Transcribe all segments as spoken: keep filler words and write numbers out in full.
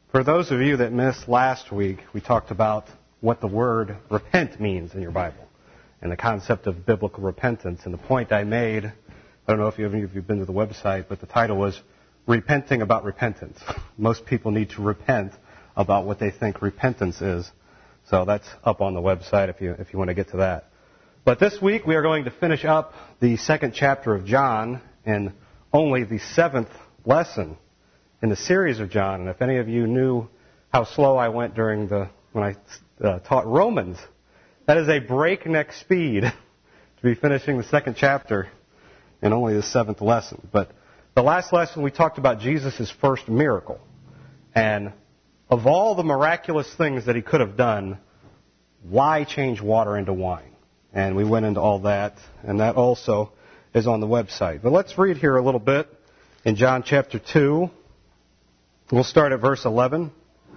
For those of you that missed last week, we talked about what the word repent means in your Bible and the concept of biblical repentance. And the point I made, I don't know if you, if you've been to the website, but the title was Repenting About Repentance. Most people need to repent about what they think repentance is. So that's up on the website if you, if you want to get to that. But this week we are going to finish up the second chapter of John in only the seventh lesson in the series of John. And if any of you knew how slow I went during the when I uh, taught Romans, that is a breakneck speed to be finishing the second chapter in only the seventh lesson. But the last lesson we talked about Jesus' first miracle. And of all the miraculous things that he could have done, why change water into wine? And we went into all that, and that also is on the website. But let's read here a little bit in John chapter two. We'll start at verse eleven.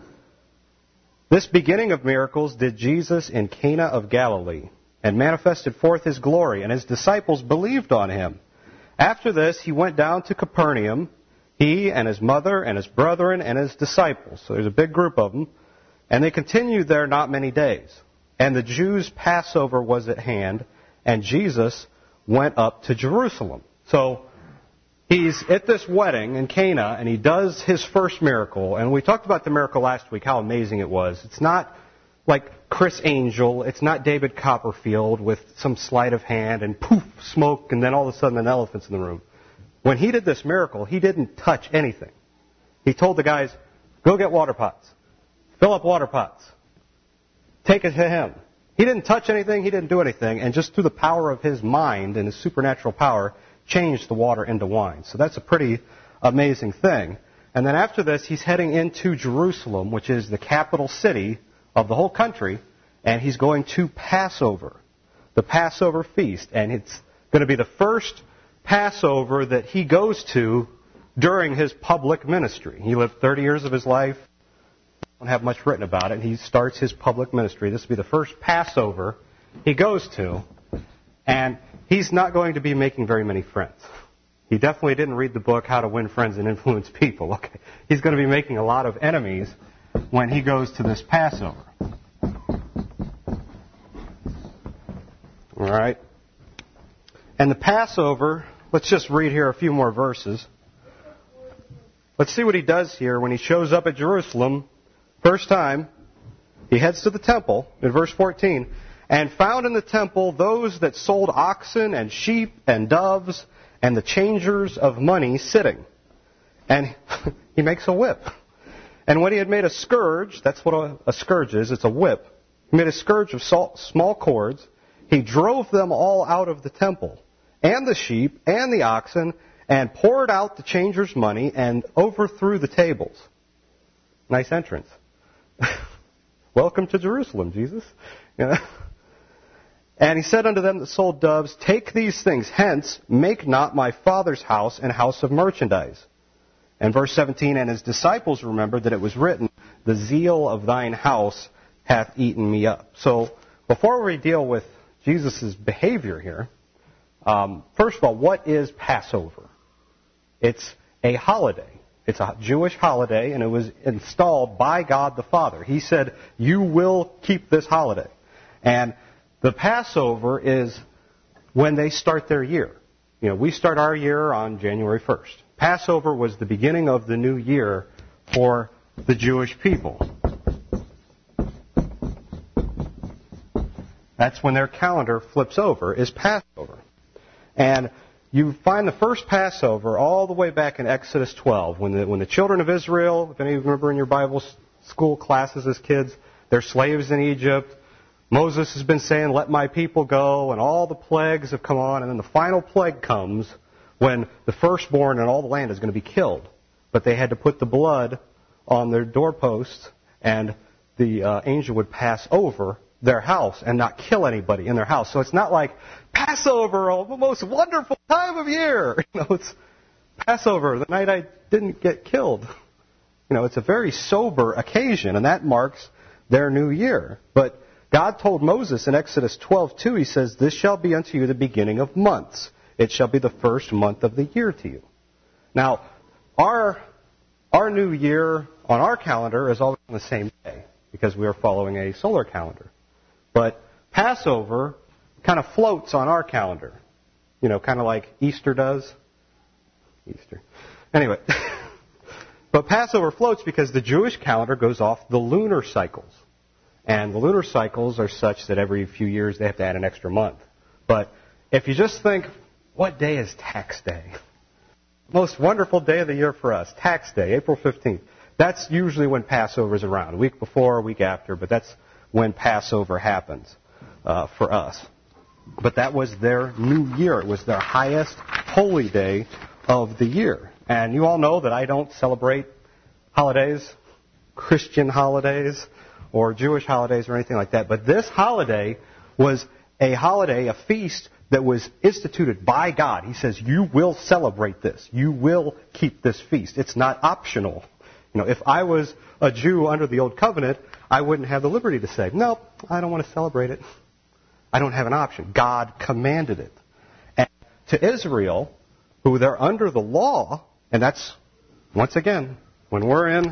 This beginning of miracles did Jesus in Cana of Galilee, and manifested forth his glory, and his disciples believed on him. After this, he went down to Capernaum, he and his mother and his brethren and his disciples. So there's a big group of them. And they continued there not many days. And the Jews' Passover was at hand, and Jesus went up to Jerusalem. So he's at this wedding in Cana, and he does his first miracle. And we talked about the miracle last week, how amazing it was. It's not like Chris Angel. It's not David Copperfield with some sleight of hand and poof, smoke, and then all of a sudden an elephant's in the room. When he did this miracle, he didn't touch anything. He told the guys, go get water pots. Fill up water pots. Take it to him. He didn't touch anything. He didn't do anything. And just through the power of his mind and his supernatural power, changed the water into wine. So that's a pretty amazing thing. And then after this, he's heading into Jerusalem, which is the capital city of the whole country, and he's going to Passover, the Passover feast. And it's going to be the first Passover that he goes to during his public ministry. He lived thirty years of his life. I don't have much written about it. He starts his public ministry. This will be the first Passover he goes to. And he's not going to be making very many friends. He definitely didn't read the book, How to Win Friends and Influence People. Okay, he's going to be making a lot of enemies when he goes to this Passover. All right. And the Passover, let's just read here a few more verses. Let's see what he does here when he shows up at Jerusalem. First time, he heads to the temple in verse fourteen, and found in the temple those that sold oxen and sheep and doves and the changers of money sitting. And he makes a whip. And when he had made a scourge, that's what a, a scourge is, it's a whip. He made a scourge of salt, small cords. He drove them all out of the temple, and the sheep and the oxen, and poured out the changers' money and overthrew the tables. Nice entrance. Welcome to Jerusalem, Jesus. Yeah. And he said unto them that sold doves, take these things hence, make not my Father's house an house of merchandise. And verse seventeen, and his disciples remembered that it was written, the zeal of thine house hath eaten me up. So before we deal with Jesus' behavior here, um, first of all, what is Passover? It's a holiday. It's a Jewish holiday, and it was installed by God the Father. He said, you will keep this holiday. And the Passover is when they start their year. You know, we start our year on January first. Passover was the beginning of the new year for the Jewish people. That's when their calendar flips over, is Passover. And you find the first Passover all the way back in Exodus twelve, when the, when the children of Israel, if any of you remember in your Bible school classes as kids, they're slaves in Egypt. Moses has been saying, let my people go, and all the plagues have come on, and then the final plague comes when the firstborn in all the land is going to be killed. But they had to put the blood on their doorposts, and the uh, angel would pass over their house and not kill anybody in their house. So it's not like Passover, oh, the most wonderful time of year. You know, it's Passover, the night I didn't get killed. You know, it's a very sober occasion, and that marks their new year. But God told Moses in Exodus twelve two, he says, this shall be unto you the beginning of months. It shall be the first month of the year to you. Now, our our new year on our calendar is always on the same day because we are following a solar calendar. But Passover kind of floats on our calendar, you know, kind of like Easter does. Easter. Anyway, but Passover floats because the Jewish calendar goes off the lunar cycles. And the lunar cycles are such that every few years they have to add an extra month. But if you just think, what day is tax day? Most wonderful day of the year for us, tax day, April fifteenth. That's usually when Passover is around, a week before, a week after, but that's when Passover happens uh, for us. But that was their new year. It was their highest holy day of the year. And you all know that I don't celebrate holidays, Christian holidays, or Jewish holidays or anything like that. But this holiday was a holiday, a feast that was instituted by God. He says, you will celebrate this. You will keep this feast. It's not optional. You know, if I was a Jew under the Old Covenant, I wouldn't have the liberty to say, nope, I don't want to celebrate it. I don't have an option. God commanded it. And to Israel, who they're under the law, and that's, once again, when we're in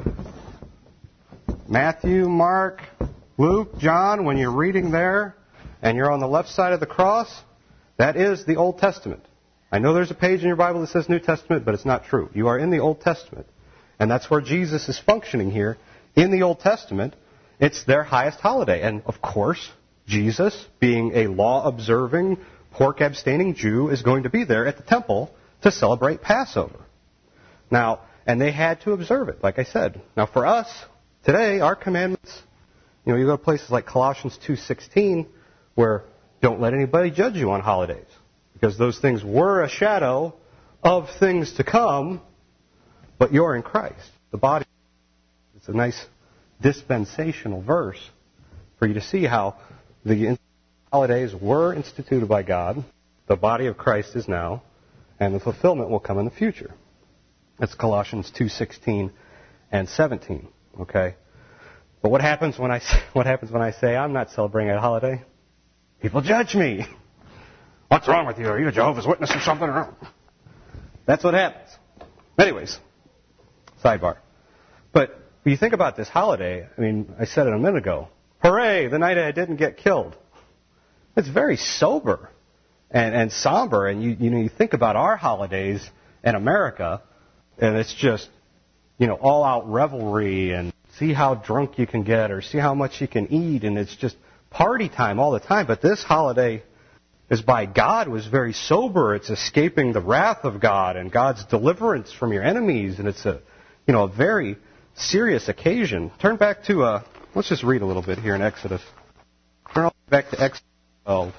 Matthew, Mark, Luke, John, when you're reading there and you're on the left side of the cross, that is the Old Testament. I know there's a page in your Bible that says New Testament, but it's not true. You are in the Old Testament. And that's where Jesus is functioning here. In the Old Testament, it's their highest holiday. And, of course, Jesus, being a law-observing, pork-abstaining Jew, is going to be there at the temple to celebrate Passover. Now, and they had to observe it, like I said. Now, for us, today, our commandments, you know, you go to places like Colossians two sixteen, where don't let anybody judge you on holidays, because those things were a shadow of things to come, but you're in Christ. The body, it's a nice dispensational verse for you to see how the holidays were instituted by God, the body of Christ is now, and the fulfillment will come in the future. That's Colossians two sixteen and seventeen. Okay, but what happens when I what happens when I say I'm not celebrating a holiday? People judge me. What's wrong with you? Are you a Jehovah's Witness or something? That's what happens. Anyways, sidebar. But when you think about this holiday, I mean, I said it a minute ago. Hooray! The night I didn't get killed. It's very sober and, and somber, and you you know you think about our holidays in America, and it's just, you know, all-out revelry and see how drunk you can get or see how much you can eat, and it's just party time all the time. But this holiday is by God, was very sober. It's escaping the wrath of God and God's deliverance from your enemies, and it's a, you know, a very serious occasion. Turn back to, uh, let's just read a little bit here in Exodus. Turn all the way back to Exodus twelve.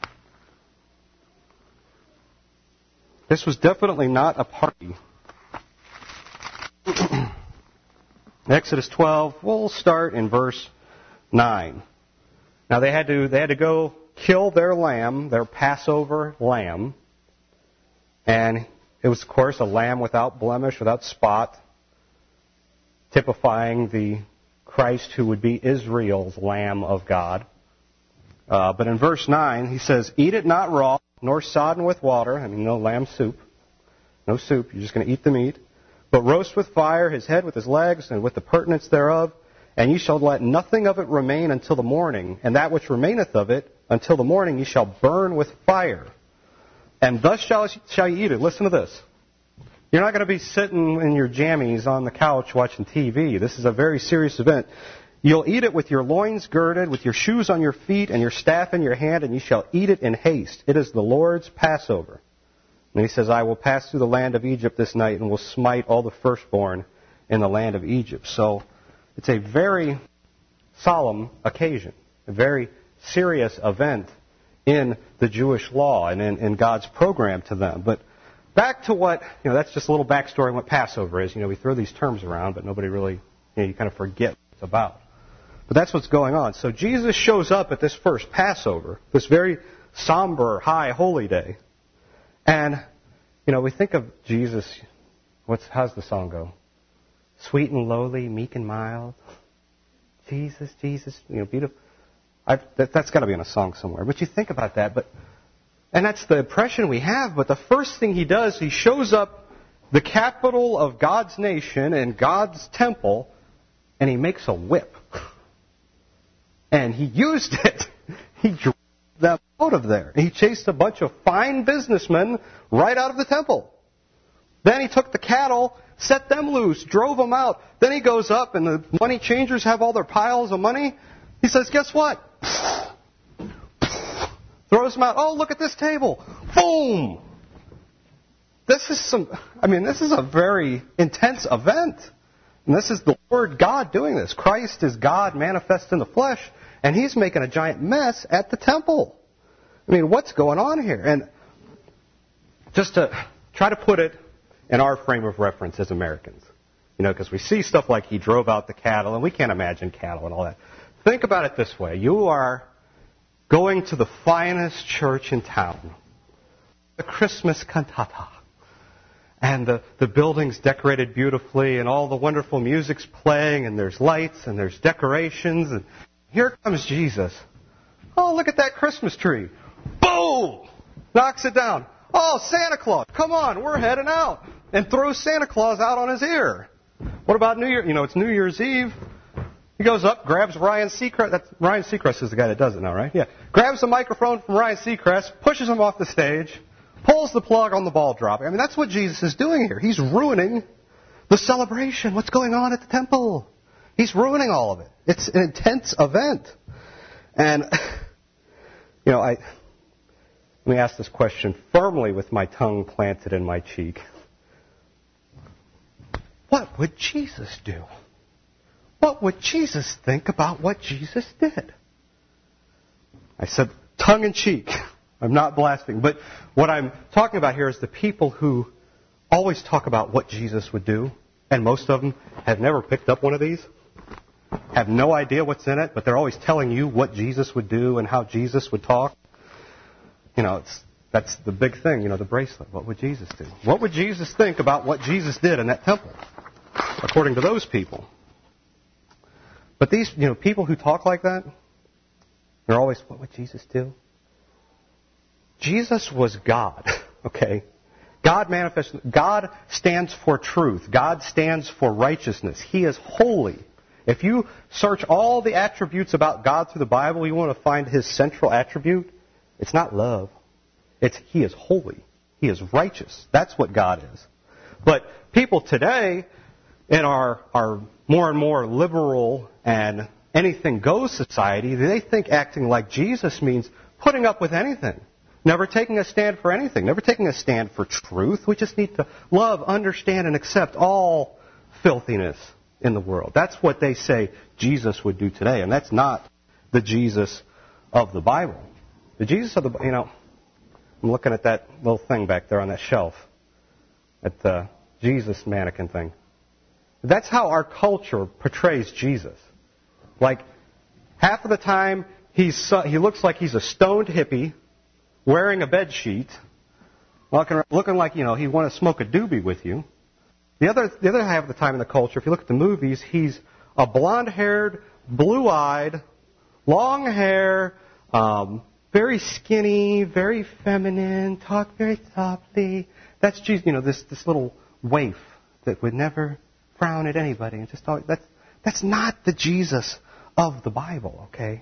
This was definitely not a party. Exodus twelve, we'll start in verse nine. Now they had to they had to go kill their lamb, their Passover lamb. And it was, of course, a lamb without blemish, without spot, typifying the Christ who would be Israel's Lamb of God. Uh, but in verse nine, he says, eat it not raw, nor sodden with water. I mean, no lamb soup. No soup. You're just going to eat the meat. But roast with fire his head with his legs and with the purtenance thereof. And ye shall let nothing of it remain until the morning. And that which remaineth of it until the morning ye shall burn with fire. And thus shall, shall ye eat it. Listen to this. You're not going to be sitting in your jammies on the couch watching T V. This is a very serious event. You'll eat it with your loins girded, with your shoes on your feet, and your staff in your hand, and you shall eat it in haste. It is the Lord's Passover. And he says, I will pass through the land of Egypt this night, and will smite all the firstborn in the land of Egypt. So it's a very solemn occasion, a very serious event in the Jewish law and in, in God's program to them. But back to what, you know, that's just a little backstory on what Passover is. You know, we throw these terms around, but nobody really, you know, you kind of forget what it's about. But that's what's going on. So Jesus shows up at this first Passover, this very somber, high, holy day. And, you know, we think of Jesus, what's, how's the song go? Sweet and lowly, meek and mild. Jesus, Jesus, you know, beautiful. I've, that, that's got to be in a song somewhere. But you think about that, but and that's the impression we have. But the first thing he does, he shows up the capital of God's nation and God's temple, and he makes a whip. And he used it. He drove them out of there. He chased a bunch of fine businessmen right out of the temple. Then he took the cattle, set them loose, drove them out. Then he goes up, and the money changers have all their piles of money. He says, guess what? Throws them out. Oh, look at this table. Boom! This is some, I mean, this is a very intense event. And this is the Lord God doing this. Christ is God manifest in the flesh, and he's making a giant mess at the temple. I mean, what's going on here? And just to try to put it in our frame of reference as Americans, you know, because we see stuff like he drove out the cattle, and we can't imagine cattle and all that. Think about it this way. You are going to the finest church in town, the Christmas cantata. And the, the building's decorated beautifully, and all the wonderful music's playing, and there's lights, and there's decorations, and here comes Jesus. Oh, look at that Christmas tree. Boom! Knocks it down. Oh, Santa Claus, come on, we're heading out. And throws Santa Claus out on his ear. What about New Year? You know, it's New Year's Eve. He goes up, grabs Ryan Seacrest. That's, Ryan Seacrest is the guy that does it now, right? Yeah. Grabs the microphone from Ryan Seacrest, pushes him off the stage, pulls the plug on the ball dropping. I mean, that's what Jesus is doing here. He's ruining the celebration. What's going on at the temple? He's ruining all of it. It's an intense event. And, you know, I let me ask this question firmly with my tongue planted in my cheek. What would Jesus do? What would Jesus think about what Jesus did? I said tongue in cheek. I'm not blaspheming. But what I'm talking about here is the people who always talk about what Jesus would do, and most of them have never picked up one of these, have no idea what's in it, but they're always telling you what Jesus would do and how Jesus would talk. You know, it's that's the big thing, you know, the bracelet. What would Jesus do? What would Jesus think about what Jesus did in that temple, according to those people? But these, you know, people who talk like that, they're always, what would Jesus do? Jesus was God, okay? God manifests, God stands for truth. God stands for righteousness. He is holy. If you search all the attributes about God through the Bible, you want to find his central attribute. It's not love. It's he is holy. He is righteous. That's what God is. But people today in our, our more and more liberal and anything goes society, they think acting like Jesus means putting up with anything. Never taking a stand for anything. Never taking a stand for truth. We just need to love, understand, and accept all filthiness in the world. That's what they say Jesus would do today. And that's not the Jesus of the Bible. The Jesus of the, you know, I'm looking at that little thing back there on that shelf. At the Jesus mannequin thing. That's how our culture portrays Jesus. Like, half of the time, he's he looks like he's a stoned hippie, wearing a bed sheet, looking, looking like, you know, he'd want to smoke a doobie with you. The other, the other half of the time in the culture, if you look at the movies, he's a blonde-haired, blue-eyed, long hair, um, very skinny, very feminine, talk very softly. That's Jesus, you know, this this little waif that would never frown at anybody and just talk. That's that's not the Jesus of the Bible, okay?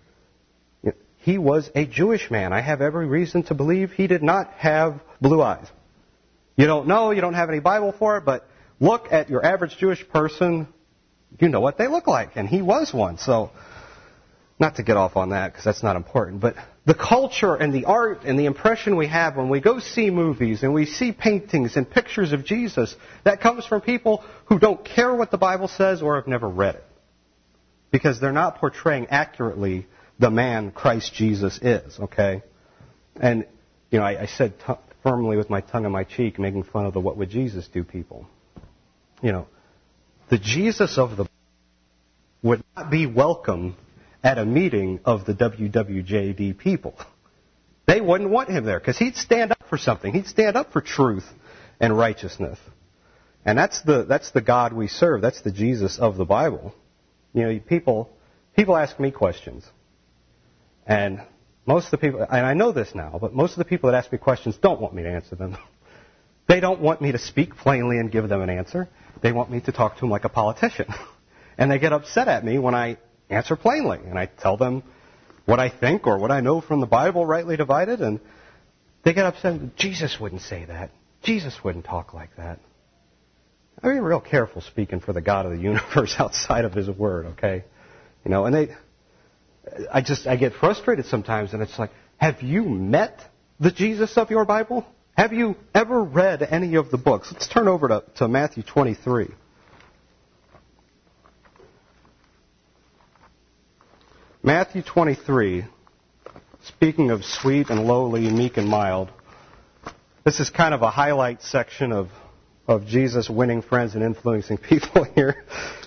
He was a Jewish man. I have every reason to believe he did not have blue eyes. You don't know, you don't have any Bible for it, but look at your average Jewish person, you know what they look like, and he was one. So, not to get off on that, because that's not important, but the culture and the art and the impression we have when we go see movies and we see paintings and pictures of Jesus, that comes from people who don't care what the Bible says or have never read it. Because they're not portraying accurately the man Christ Jesus is, okay? And, you know, I, I said t- firmly with my tongue in my cheek, making fun of the what would Jesus do people. You know, the Jesus of the Bible would not be welcome at a meeting of the W W J D people. They wouldn't want him there because he'd stand up for something. He'd stand up for truth and righteousness. And that's the that's the God we serve. That's the Jesus of the Bible. You know, people people ask me questions. And most of the people, and I know this now, but most of the people that ask me questions don't want me to answer them. They don't want me to speak plainly and give them an answer. They want me to talk to them like a politician. And they get upset at me when I answer plainly. And I tell them what I think or what I know from the Bible, rightly divided. And they get upset. Jesus wouldn't say that. Jesus wouldn't talk like that. I mean, real careful speaking for the God of the universe outside of His Word, okay? You know, and they, I just, I get frustrated sometimes, and it's like, have you met the Jesus of your Bible? Have you ever read any of the books? Let's turn over to, to Matthew twenty-three. Matthew twenty-three, speaking of sweet and lowly, meek and mild, this is kind of a highlight section of, of Jesus winning friends and influencing people here.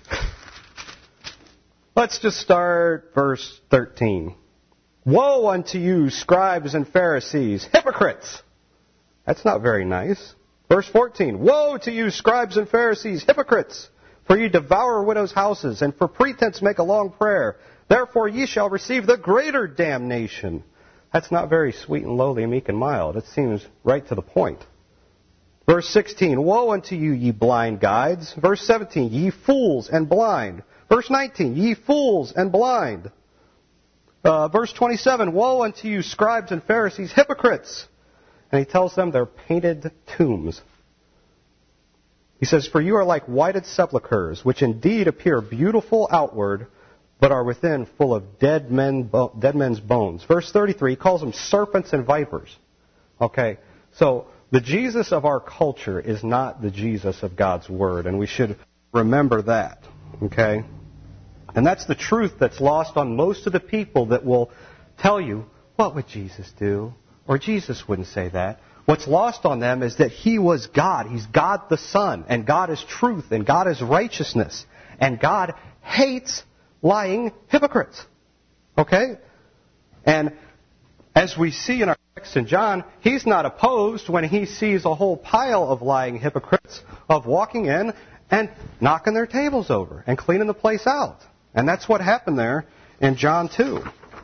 Let's just start verse thirteen. Woe unto you, scribes and Pharisees, hypocrites! That's not very nice. Verse fourteen. Woe to you, scribes and Pharisees, hypocrites! For ye devour widows' houses, and for pretense make a long prayer. Therefore ye shall receive the greater damnation. That's not very sweet and lowly, meek and mild. It seems right to the point. Verse sixteen. Woe unto you, ye blind guides! Verse seventeen. Ye fools and blind! Verse nineteen. Ye fools and blind! Uh, verse twenty-seven. Woe unto you, scribes and Pharisees, hypocrites! And he tells them they're painted tombs. He says, for you are like whited sepulchres, which indeed appear beautiful outward, but are within full of dead men, bo- dead men's bones. Verse thirty-three, he calls them serpents and vipers. Okay, so the Jesus of our culture is not the Jesus of God's Word, and we should remember that. Okay? And that's the truth that's lost on most of the people that will tell you, what would Jesus do? Or Jesus wouldn't say that. What's lost on them is that He was God. He's God the Son. And God is truth. And God is righteousness. And God hates lying hypocrites. Okay? And as we see in our text in John, He's not opposed when He sees a whole pile of lying hypocrites of walking in and knocking their tables over and cleaning the place out. And that's what happened there in John two.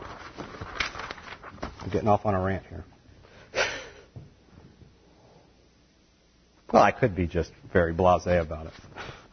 I'm getting off on a rant here. Well, I could be just very blasé about it.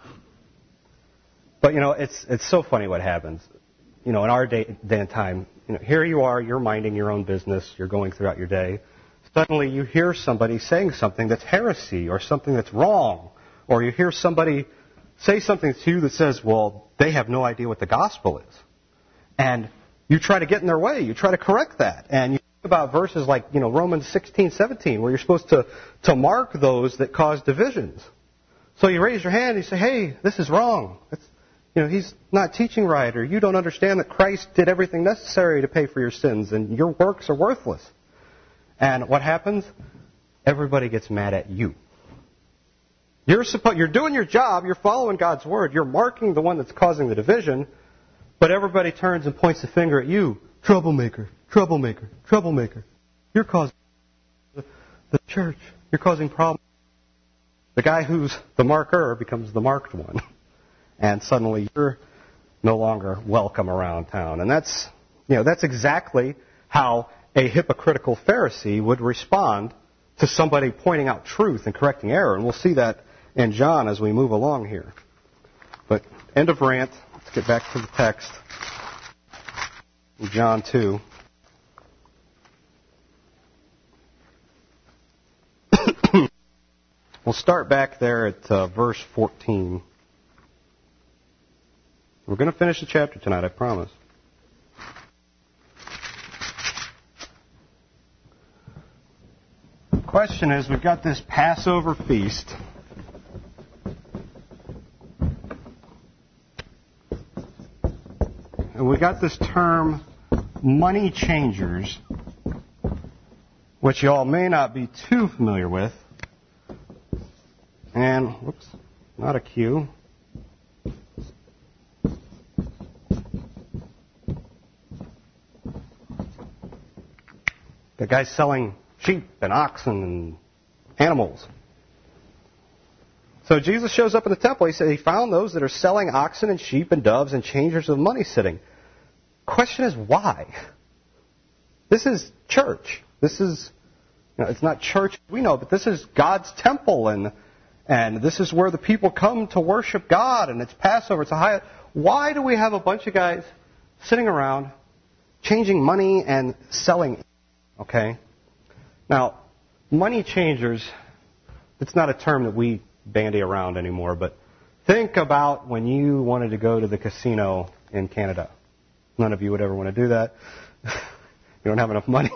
But, you know, it's it's so funny what happens. You know, in our day, day and time, you know, here you are, you're minding your own business, you're going throughout your day. Suddenly you hear somebody saying something that's heresy or something that's wrong. Or you hear somebody say something to you that says, well, they have no idea what the gospel is. And you try to get in their way. You try to correct that. And you think about verses like, you know, Romans sixteen, seventeen, where you're supposed to, to mark those that cause divisions. So you raise your hand and you say, hey, this is wrong. It's, you know, he's not teaching right, or you don't understand that Christ did everything necessary to pay for your sins, and your works are worthless. And what happens? Everybody gets mad at you. You're suppo- you're doing your job, you're following God's Word, you're marking the one that's causing the division, but everybody turns and points the finger at you. Troublemaker, troublemaker, troublemaker. You're causing the, the church. You're causing problems. The guy who's the marker becomes the marked one. And suddenly you're no longer welcome around town. And that's, you know, that's exactly how a hypocritical Pharisee would respond to somebody pointing out truth and correcting error. And we'll see that in John as we move along here. But end of rant. Let's get back to the text. In John two. We'll start back there at uh, verse fourteen. We're going to finish the chapter tonight, I promise. The question is, we've got this Passover feast. And we got this term, money changers, which you all may not be too familiar with. And, whoops, not a cue. The guy's selling sheep and oxen and animals. So Jesus shows up in the temple. He said he found those that are selling oxen and sheep and doves and changers of money sitting. Question is, why? This is church. This is, You know, it's not church, we know, but this is God's temple, and and this is where the people come to worship God, and it's Passover, it's a high. Why do we have a bunch of guys sitting around changing money and selling? Okay? Now, money changers, it's not a term that we bandy around anymore, but think about when you wanted to go to the casino in Canada. None of you would ever want to do that. You don't have enough money.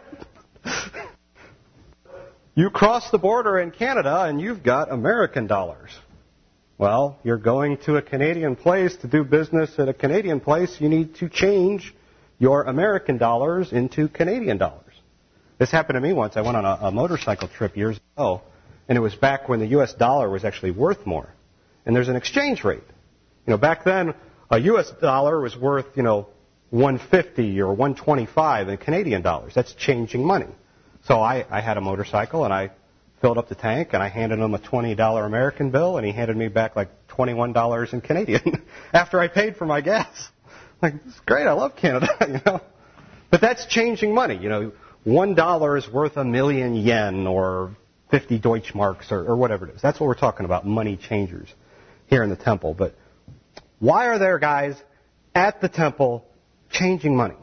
You cross the border in Canada and you've got American dollars. Well, you're going to a Canadian place to do business at a Canadian place. You need to change your American dollars into Canadian dollars. This happened to me once. I went on a, a motorcycle trip years ago, and it was back when the U S dollar was actually worth more. And there's an exchange rate. You know, back then, a U S dollar was worth, you know, one fifty or one twenty-five in Canadian dollars. That's changing money. So I, I had a motorcycle, and I filled up the tank, and I handed him a twenty dollar American bill, and he handed me back like twenty-one dollars in Canadian after I paid for my gas. Like, this is great. I love Canada, you know. But that's changing money. You know, one dollar is worth a million yen or fifty Deutschmarks or, or whatever it is. That's what we're talking about, money changers here in the temple. But why are there guys at the temple changing money?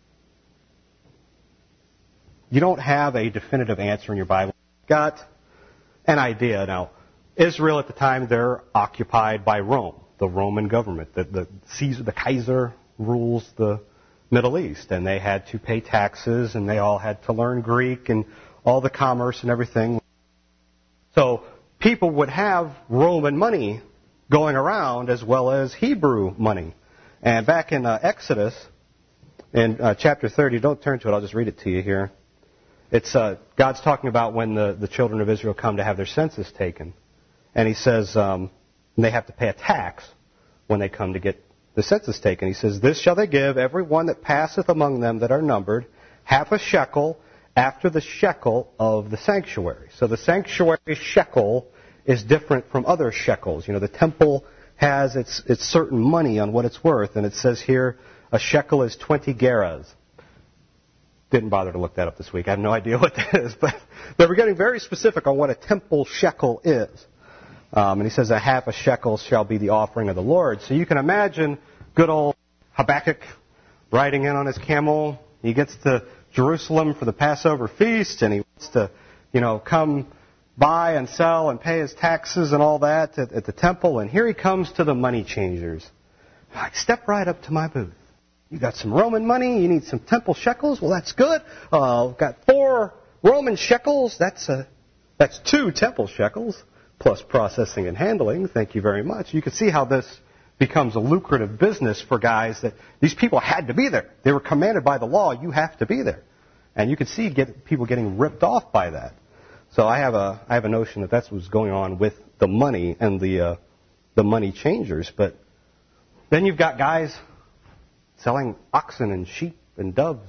You don't have a definitive answer in your Bible. You've got an idea. Now, Israel at the time, they're occupied by Rome, the Roman government. The, the Caesar, the Kaiser rules the Middle East, and they had to pay taxes, and they all had to learn Greek and all the commerce and everything. So people would have Roman money going around as well as Hebrew money. And back in uh, Exodus, in uh, chapter thirty, don't turn to it, I'll just read it to you here. It's uh, God's talking about when the, the children of Israel come to have their census taken. And he says um, they have to pay a tax when they come to get the census taken. He says, "This shall they give every one that passeth among them that are numbered, half a shekel after the shekel of the sanctuary." So the sanctuary shekel is different from other shekels. You know, the temple has its, its certain money on what it's worth. And it says here, a shekel is twenty gerahs. Didn't bother to look that up this week. I have no idea what that is. But they were getting very specific on what a temple shekel is. Um, and he says, a half a shekel shall be the offering of the Lord. So you can imagine good old Habakkuk riding in on his camel. He gets to Jerusalem for the Passover feast, and he wants to, you know, come buy and sell and pay his taxes and all that at, at the temple. And here he comes to the money changers. Like, step right up to my booth. You got some Roman money. You need some temple shekels. Well, that's good. Uh, I've got four Roman shekels. That's a, that's two temple shekels plus processing and handling. Thank you very much. You can see how this becomes a lucrative business for guys that these people had to be there. They were commanded by the law. You have to be there, and you can see get people getting ripped off by that. So I have a I have a notion that that's what's going on with the money and the uh, the money changers. But then you've got guys selling oxen and sheep and doves.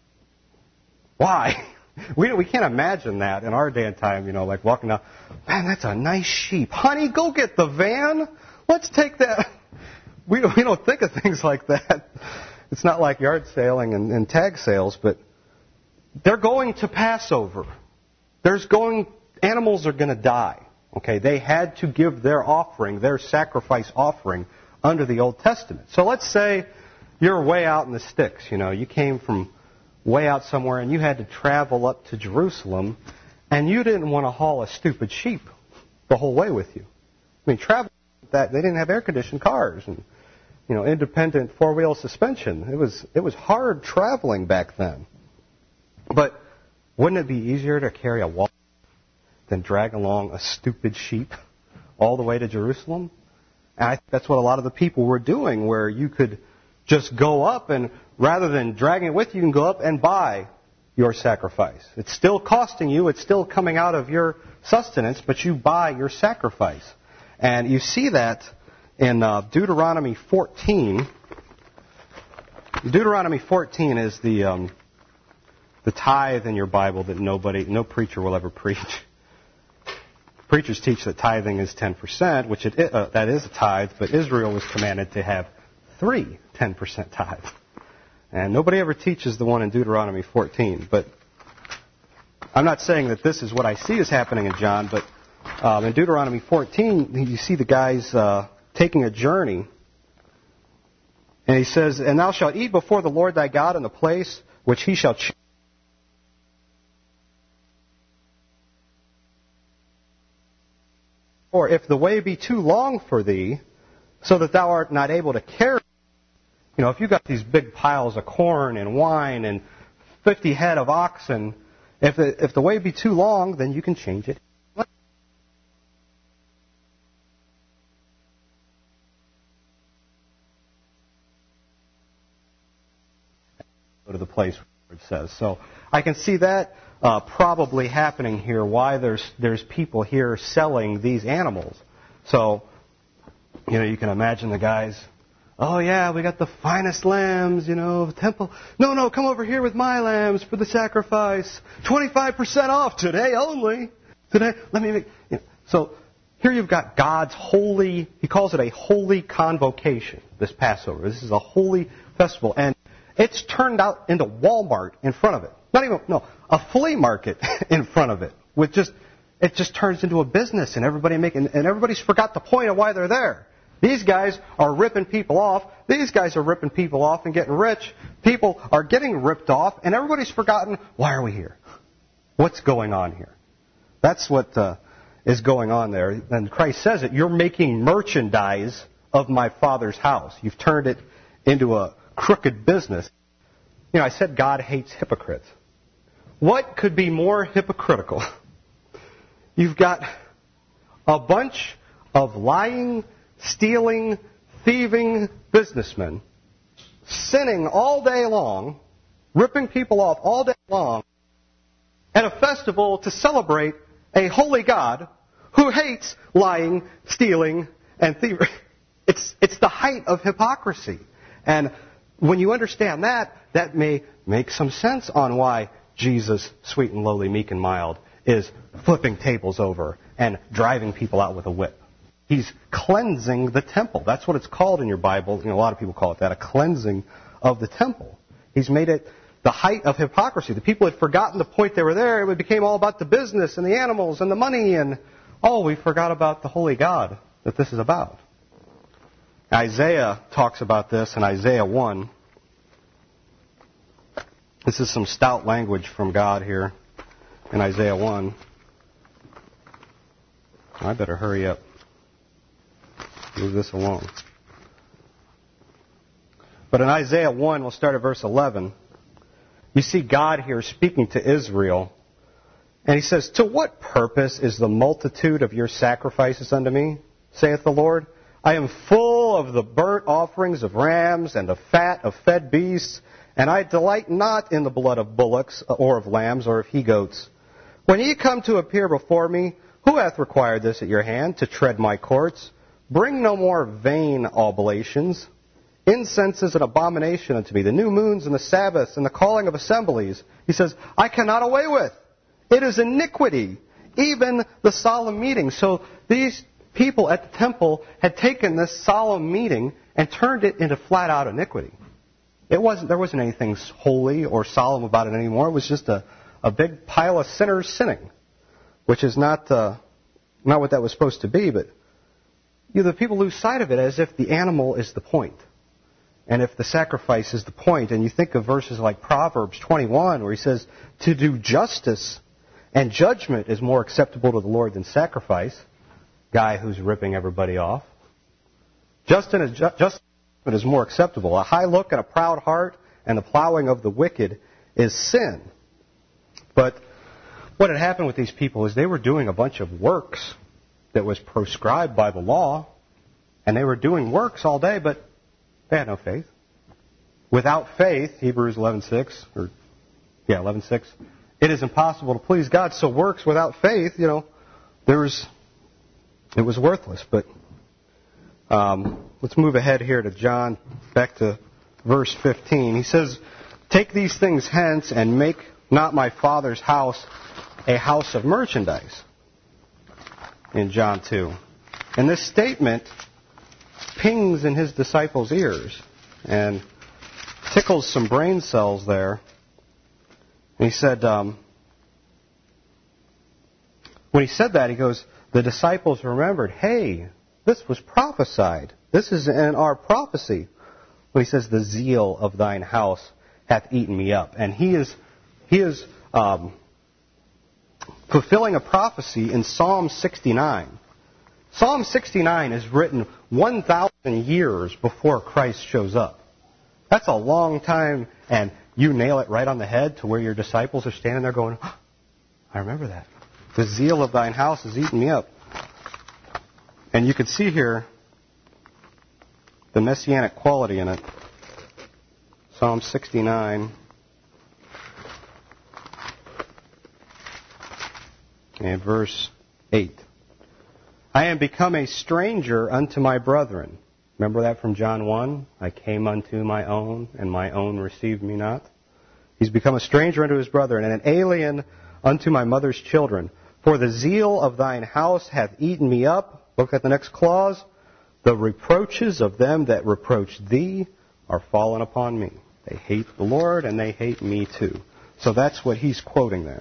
Why? We we can't imagine that in our day and time, you know, like walking down, man, that's a nice sheep. Honey, go get the van. Let's take that. We, we don't think of things like that. It's not like yard sailing and, and tag sales, but they're going to Passover. There's going, animals are going to die. Okay, they had to give their offering, their sacrifice offering, under the Old Testament. So let's say you're way out in the sticks, you know, you came from way out somewhere and you had to travel up to Jerusalem, and you didn't want to haul a stupid sheep the whole way with you. I mean, travel that they didn't have air-conditioned cars and, you know, independent four-wheel suspension. It was it was hard traveling back then. But wouldn't it be easier to carry a wall than drag along a stupid sheep all the way to Jerusalem? And I think that's what a lot of the people were doing, where you could just go up, and rather than dragging it with you, you can go up and buy your sacrifice. It's still costing you. It's still coming out of your sustenance, but you buy your sacrifice. And you see that in uh, Deuteronomy fourteen. Deuteronomy fourteen is the um, the tithe in your Bible that nobody, no preacher will ever preach. Preachers teach that tithing is ten percent, which it, uh, that is a tithe, but Israel was commanded to have three ten percent tithes. And nobody ever teaches the one in Deuteronomy fourteen. But I'm not saying that this is what I see is happening in John, but um, in Deuteronomy fourteen, you see the guys uh, taking a journey. And he says, "And thou shalt eat before the Lord thy God in the place which he shall choose. Or if the way be too long for thee, so that thou art not able to carry," you know, if you've got these big piles of corn and wine and fifty head of oxen, if the, if the way be too long, then you can change it. Go to the place where it says. So I can see that uh, probably happening here, why there's there's people here selling these animals. So, you know, you can imagine the guys, "Oh yeah, we got the finest lambs, you know, of the temple. No, no, come over here with my lambs for the sacrifice. twenty-five percent off today only. Today, let me make..." You know. So here you've got God's holy, he calls it a holy convocation, this Passover. This is a holy festival. And it's turned out into Walmart in front of it. Not even, no, a flea market in front of it. With just, it just turns into a business, and everybody making, and everybody's forgot the point of why they're there. These guys are ripping people off. These guys are ripping people off and getting rich. People are getting ripped off, and everybody's forgotten, why are we here? What's going on here? That's what uh, is going on there. And Christ says it, "You're making merchandise of my Father's house." You've turned it into a crooked business. You know, I said God hates hypocrites. What could be more hypocritical? You've got a bunch of lying, stealing, thieving businessmen sinning all day long, ripping people off all day long, at a festival to celebrate a holy God who hates lying, stealing, and thievery. It's, it's the height of hypocrisy. And when you understand that, that may make some sense on why Jesus, sweet and lowly, meek and mild, is flipping tables over and driving people out with a whip. He's cleansing the temple. That's what it's called in your Bible. You know, a lot of people call it that, a cleansing of the temple. He's made it the height of hypocrisy. The people had forgotten the point they were there. It became all about the business and the animals and the money, and oh, we forgot about the holy God that this is about. Isaiah talks about this in Isaiah one. This is some stout language from God here in Isaiah one. I better hurry up. Move this along. But in Isaiah one, we'll start at verse eleven. You see God here speaking to Israel. And he says, "To what purpose is the multitude of your sacrifices unto me, saith the Lord? I am full of the burnt offerings of rams and of fat of fed beasts, and I delight not in the blood of bullocks or of lambs or of he-goats. When ye come to appear before me, who hath required this at your hand, to tread my courts? Bring no more vain oblations. Incense is an abomination unto me, the new moons and the Sabbaths and the calling of assemblies." He says, "I cannot away with. It is iniquity, even the solemn meeting." So these people at the temple had taken this solemn meeting and turned it into flat-out iniquity. It wasn't, there wasn't anything holy or solemn about it anymore. It was just a, a big pile of sinners sinning, which is not uh, not what that was supposed to be. But you know, the people lose sight of it as if the animal is the point, and if the sacrifice is the point. And you think of verses like Proverbs twenty-one, where he says, "To do justice and judgment is more acceptable to the Lord than sacrifice." Guy who's ripping everybody off. Justice is, justice is more acceptable. A high look and a proud heart and the plowing of the wicked is sin. But what had happened with these people is they were doing a bunch of works that was prescribed by the law, and they were doing works all day, but they had no faith. Without faith, Hebrews eleven six, or yeah, eleven six, it is impossible to please God. So works without faith, you know, there was. It was worthless. But um, let's move ahead here to John, back to verse fifteen. He says, "Take these things hence, and make not my Father's house a house of merchandise." In John two. And this statement pings in his disciples' ears and tickles some brain cells there. And he said, um, when he said that, he goes, the disciples remembered, hey, this was prophesied. This is in our prophecy. When he says, the zeal of thine house hath eaten me up. And he is, he is um, fulfilling a prophecy in Psalm sixty-nine. Psalm sixty-nine is written one thousand years before Christ shows up. That's a long time, and you nail it right on the head to where your disciples are standing there going, oh, I remember that. The zeal of thine house has eaten me up. And you can see here the messianic quality in it. Psalm sixty-nine. And verse eight. I am become a stranger unto my brethren. Remember that from John one? I came unto my own, and my own received me not. He's become a stranger unto his brethren, and an alien unto my mother's children. For the zeal of thine house hath eaten me up. Look at the next clause. The reproaches of them that reproach thee are fallen upon me. They hate the Lord, and they hate me too. So that's what he's quoting there.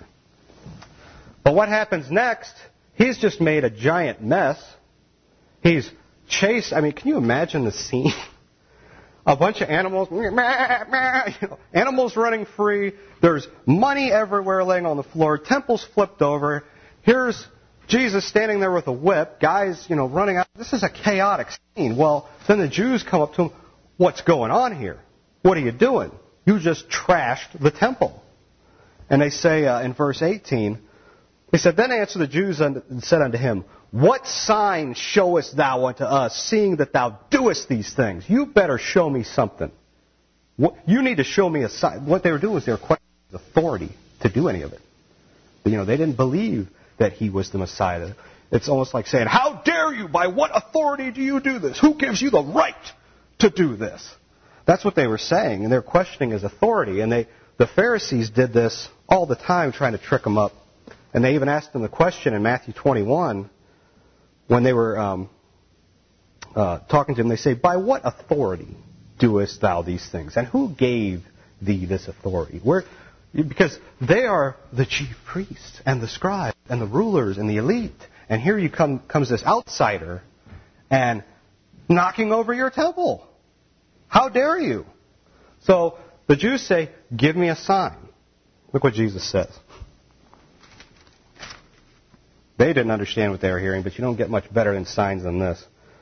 But what happens next? He's just made a giant mess. He's chased. I mean, can you imagine the scene? A bunch of animals, you know, animals running free. There's money everywhere laying on the floor. Temples flipped over. Here's Jesus standing there with a whip. Guys, you know, running out. This is a chaotic scene. Well, then the Jews come up to him. What's going on here? What are you doing? You just trashed the temple. And they say uh, in verse eighteen, he said, Then answered the Jews and said unto him, What sign showest thou unto us, seeing that thou doest these things? You better show me something. What, you need to show me a sign. What they were doing was they were questioning his authority to do any of it. But, you know, they didn't believe that he was the Messiah. It's almost like saying, How dare you? By what authority do you do this? Who gives you the right to do this? That's what they were saying, and they're questioning his authority. And they, the Pharisees did this all the time, trying to trick him up. And they even asked him the question in Matthew twenty-one, when they were um, uh, talking to him, they say, By what authority doest thou these things? And who gave thee this authority? Where, because they are the chief priests and the scribes and the rulers and the elite. And here you come comes this outsider and knocking over your temple. How dare you? So the Jews say, Give me a sign. Look what Jesus says. They didn't understand what they were hearing, but you don't get much better than signs than this.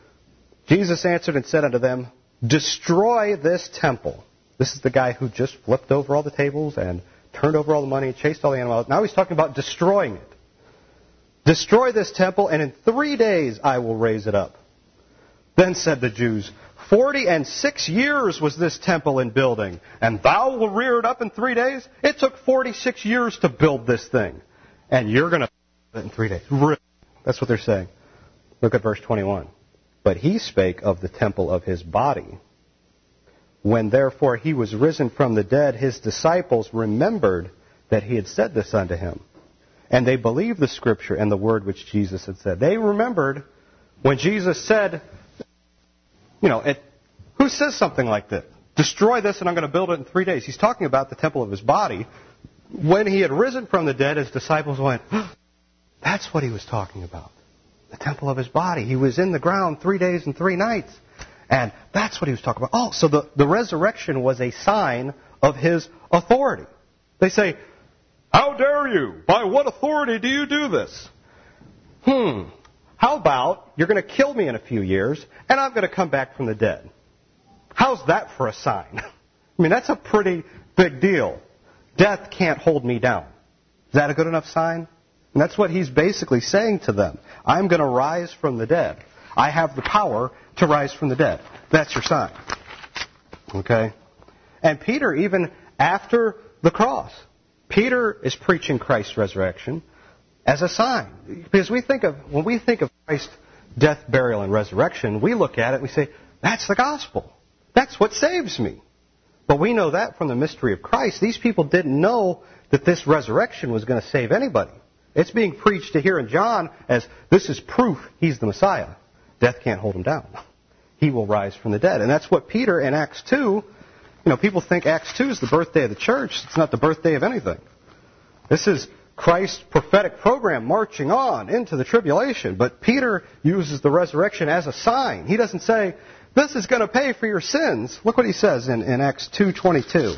Jesus answered and said unto them, Destroy this temple. This is the guy who just flipped over all the tables and turned over all the money, chased all the animals. Now he's talking about destroying it. Destroy this temple, and in three days I will raise it up. Then said the Jews, Forty and six years was this temple in building, and thou will rear it up in three days? It took forty-six years to build this thing, and you're going to in three days. Really? That's what they're saying. Look at verse twenty-one. But he spake of the temple of his body. When therefore he was risen from the dead, his disciples remembered that he had said this unto him. And they believed the scripture and the word which Jesus had said. They remembered when Jesus said, you know, it, who says something like this? Destroy this and I'm going to build it in three days. He's talking about the temple of his body. When he had risen from the dead, his disciples went, That's what he was talking about. The temple of his body. He was in the ground three days and three nights. And that's what he was talking about. Oh, so the, the resurrection was a sign of his authority. They say, How dare you? By what authority do you do this? Hmm. How about you're going to kill me in a few years and I'm going to come back from the dead? How's that for a sign? I mean, that's a pretty big deal. Death can't hold me down. Is that a good enough sign? And that's what he's basically saying to them. I'm going to rise from the dead. I have the power to rise from the dead. That's your sign. Okay? And Peter, even after the cross, Peter is preaching Christ's resurrection as a sign. Because we think of, when we think of Christ's death, burial, and resurrection, we look at it and we say, that's the gospel. That's what saves me. But we know that from the mystery of Christ. These people didn't know that this resurrection was going to save anybody. It's being preached to here in John as this is proof he's the Messiah. Death can't hold him down. He will rise from the dead. And that's what Peter in Acts two, you know, people think Acts two is the birthday of the church. It's not the birthday of anything. This is Christ's prophetic program marching on into the tribulation. But Peter uses the resurrection as a sign. He doesn't say, this is going to pay for your sins. Look what he says in, in Acts two twenty-two.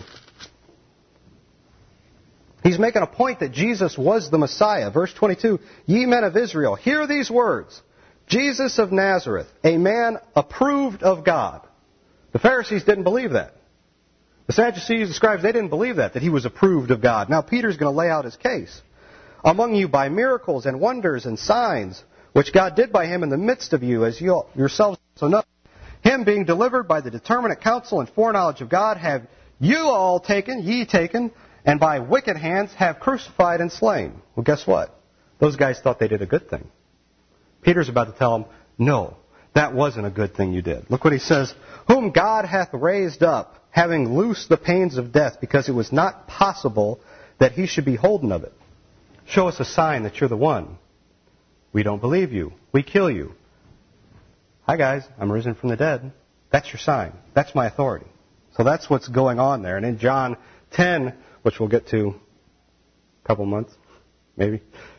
He's making a point that Jesus was the Messiah. Verse twenty-two, ye men of Israel, hear these words. Jesus of Nazareth, a man approved of God. The Pharisees didn't believe that. The Sadducees, the scribes, they didn't believe that, that he was approved of God. Now Peter's going to lay out his case. Among you by miracles and wonders and signs, which God did by him in the midst of you, as you yourselves also know. Him being delivered by the determinate counsel and foreknowledge of God, have you all taken, ye taken, and by wicked hands have crucified and slain. Well, guess what? Those guys thought they did a good thing. Peter's about to tell them, no, that wasn't a good thing you did. Look what he says. Whom God hath raised up, having loosed the pains of death, because it was not possible that he should be holden of it. Show us a sign that you're the one. We don't believe you. We kill you. Hi guys, I'm risen from the dead. That's your sign. That's my authority. So that's what's going on there. And in John ten, which we'll get to a couple months, maybe,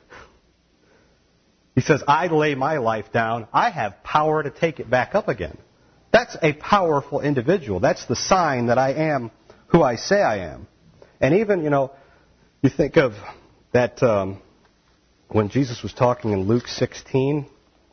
he says, I lay my life down. I have power to take it back up again. That's a powerful individual. That's the sign that I am who I say I am. And even, you know, you think of that um, when Jesus was talking in Luke sixteen,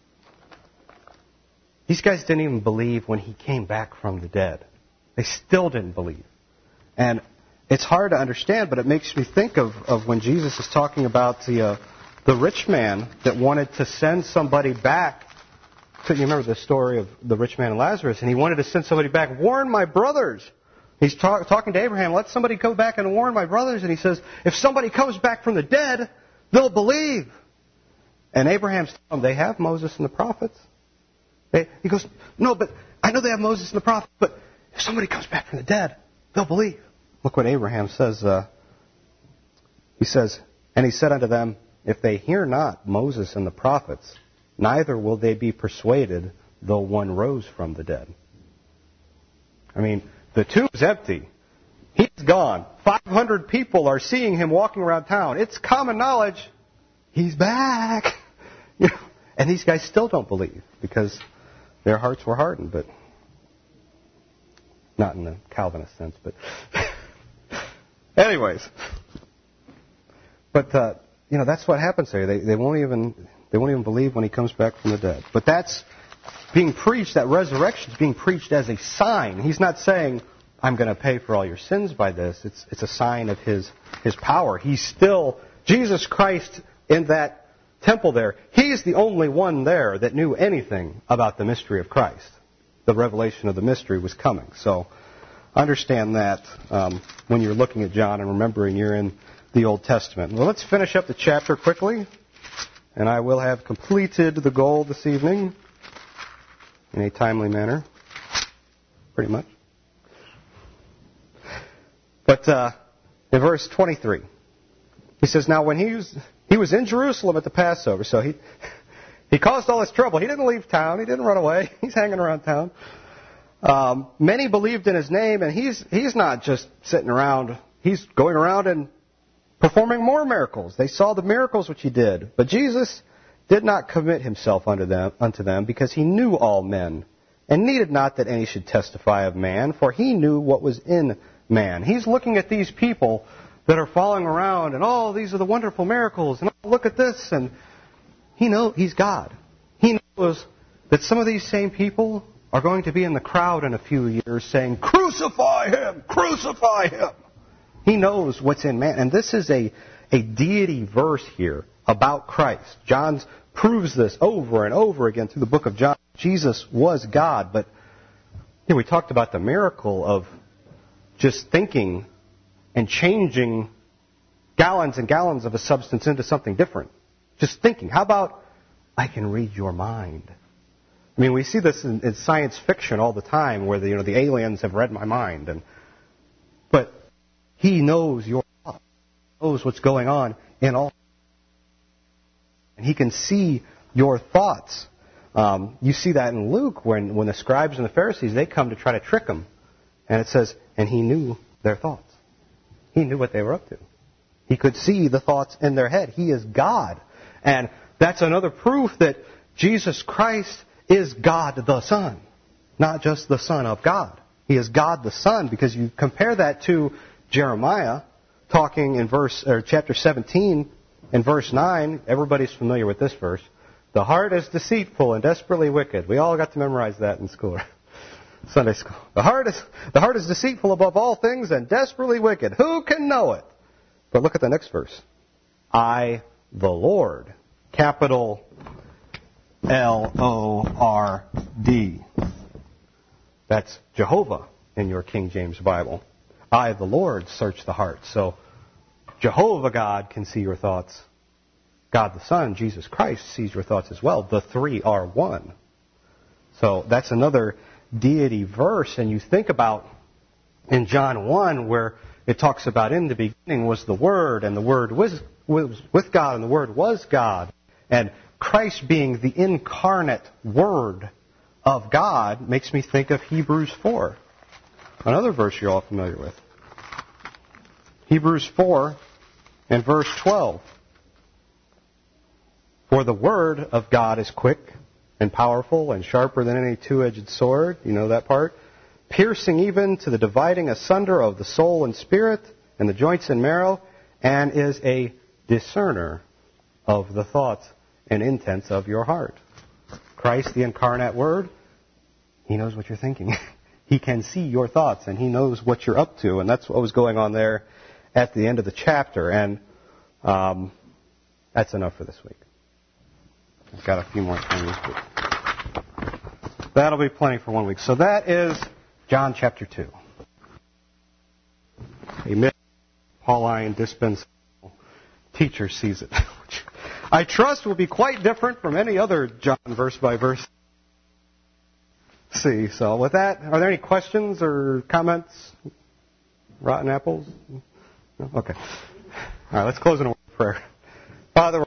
these guys didn't even believe when he came back from the dead. They still didn't believe. And it's hard to understand, but it makes me think of, of when Jesus is talking about the uh, the rich man that wanted to send somebody back. So you remember the story of the rich man and Lazarus, and he wanted to send somebody back. Warn my brothers. He's talk, talking to Abraham. Let somebody go back and warn my brothers. And he says, if somebody comes back from the dead, they'll believe. And Abraham's telling them, they have Moses and the prophets. They, he goes, no, but I know they have Moses and the prophets, but if somebody comes back from the dead, they'll believe. Look what Abraham says. Uh, he says, and he said unto them, if they hear not Moses and the prophets, neither will they be persuaded, though one rose from the dead. I mean, the tomb's empty. He's gone. five hundred people are seeing him walking around town. It's common knowledge. He's back. You know, and these guys still don't believe because their hearts were hardened, but not in the Calvinist sense. But anyways, but uh, you know that's what happens there. They they won't even they won't even believe when he comes back from the dead. But that's being preached. That resurrection is being preached as a sign. He's not saying, I'm going to pay for all your sins by this. It's it's a sign of his his power. He's still Jesus Christ in that temple there. He's the only one there that knew anything about the mystery of Christ. The revelation of the mystery was coming. So understand that um, when you're looking at John and remembering you're in the Old Testament. Well, let's finish up the chapter quickly, and I will have completed the goal this evening in a timely manner, pretty much. But uh, in verse twenty-three, he says, now when he was, he was in Jerusalem at the Passover, so he he caused all this trouble. He didn't leave town. He didn't run away. He's hanging around town. Um, many believed in his name, and he's he's not just sitting around. He's going around and performing more miracles. They saw the miracles which he did. But Jesus did not commit himself unto them, unto them because he knew all men, and needed not that any should testify of man, for he knew what was in man. He's looking at these people that are following around, and oh, these are the wonderful miracles, and oh, look at this, and he knows he's God. He knows that some of these same people are going to be in the crowd in a few years saying, crucify him! Crucify him! He knows what's in man. And this is a, a deity verse here about Christ. John proves this over and over again through the book of John. Jesus was God, but here we talked about the miracle of just thinking and changing gallons and gallons of a substance into something different. Just thinking. How about, I can read your mind? I mean, we see this in, in science fiction all the time, where the, you know, the aliens have read my mind. And but he knows your thoughts. He knows what's going on in all. And he can see your thoughts. Um, you see that in Luke when, when the scribes and the Pharisees, they come to try to trick him. And it says, and he knew their thoughts. He knew what they were up to. He could see the thoughts in their head. He is God. And that's another proof that Jesus Christ is God the Son, not just the Son of God. He is God the Son, because you compare that to Jeremiah talking in verse or chapter seventeen in verse nine. Everybody's familiar with this verse. The heart is deceitful and desperately wicked. We all got to memorize that in school, Sunday school. The heart is the heart is deceitful above all things and desperately wicked. Who can know it? But look at the next verse. I, the Lord, capital L O R D. That's Jehovah in your King James Bible. I, the Lord, search the heart. So Jehovah God can see your thoughts. God the Son, Jesus Christ, sees your thoughts as well. The three are one. So that's another deity verse. And you think about in John one where it talks about in the beginning was the Word, and the Word was, was with God, and the Word was God. And Christ being the incarnate Word of God makes me think of Hebrews four. Another verse you're all familiar with. Hebrews four and verse twelve. For the Word of God is quick and powerful and sharper than any two-edged sword. You know that part? Piercing even to the dividing asunder of the soul and spirit and the joints and marrow, and is a discerner of the thoughts and intents of your heart. Christ, the incarnate Word, He knows what you're thinking. He can see your thoughts, and He knows what you're up to. And that's what was going on there at the end of the chapter. And um, that's enough for this week. I've got a few more things, but that'll be plenty for one week. So that is John chapter two. A Pauline dispensational teacher sees it, which I trust will be quite different from any other John verse by verse. See, so with that, are there any questions or comments? Rotten apples? No? Okay. All right, let's close in a word of prayer. Father,